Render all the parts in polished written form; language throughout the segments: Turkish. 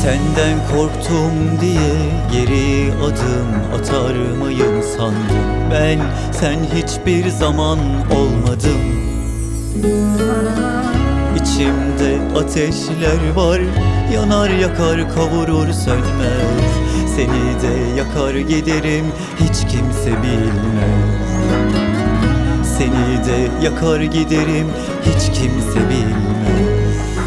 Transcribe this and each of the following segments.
Senden korktum diye geri adım atar mıyım sandın? Ben sen hiçbir zaman olmadım. İçimde ateşler var, yanar yakar kavurur sönmez. Seni de yakar giderim, hiç kimse bilmez. Seni de yakar giderim, hiç kimse bilmez.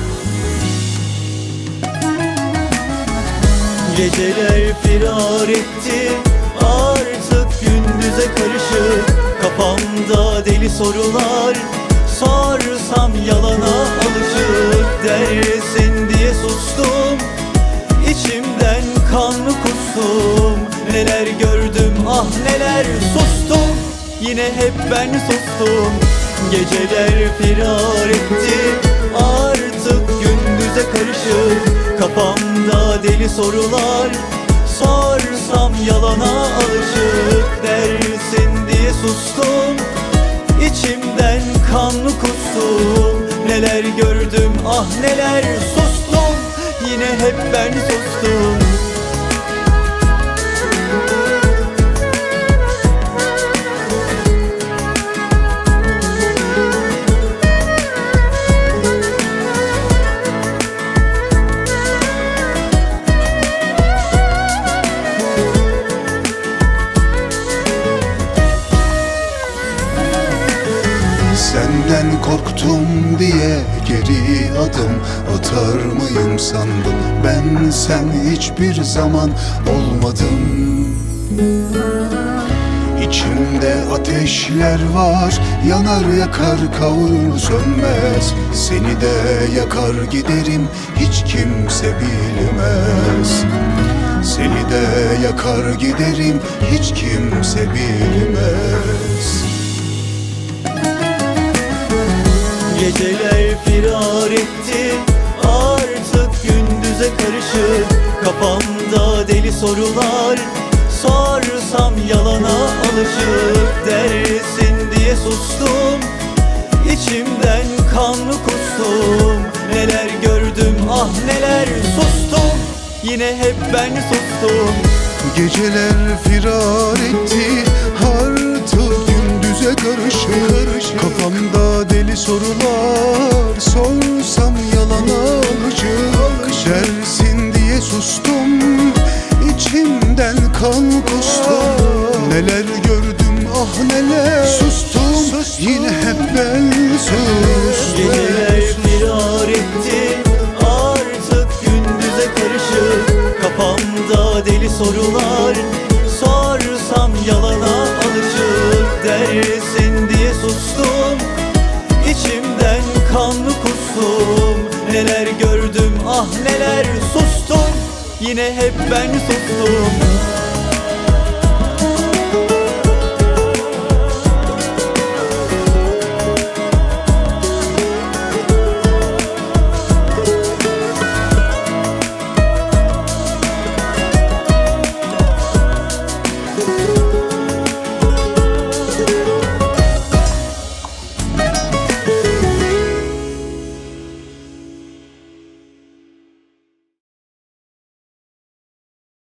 Geceler firar etti, artık gündüze karışık. Kafamda deli sorular, sorsam yalana alışık. Dersin diye sustum, içimden kan kustum. Neler gördüm ah neler sustum, yine hep ben sustum. Geceler firar etti, artık gündüze karışık. Kafamda deli sorular, sorsam yalana alışık. Dersin diye sustum, içimden kan kustum. Neler gördüm ah neler sustum, yine hep ben sustum. Senden korktum diye geri adım atar mıyım sandın? Ben sen hiçbir zaman olmadım. İçimde ateşler var, yanar yakar kavurur sönmez. Seni de yakar giderim, hiç kimse bilmez. Seni de yakar giderim, hiç kimse bilmez. Geceler firar etti, artık gündüze karışık. Kafamda deli sorular, sorsam yalana alışık. Dersin diye sustum, içimden kan kustum. Neler gördüm ah neler sustum, yine hep ben sustum. Geceler firar etti, artık gündüze karışık. Kafamda deli sorular, sorsam yalana alışık. Dersin diye sustum, içimden kan kustum. Neler gördüm ah neler sustum, yine hep ben sustum. Geceler firar etti, artık gündüze karışık. Kafamda deli sorular, sorsam yalana alışık. Dersin diye sustum, içimden kan kustum. Neler gördüm ah neler sustum, yine hep ben sustum.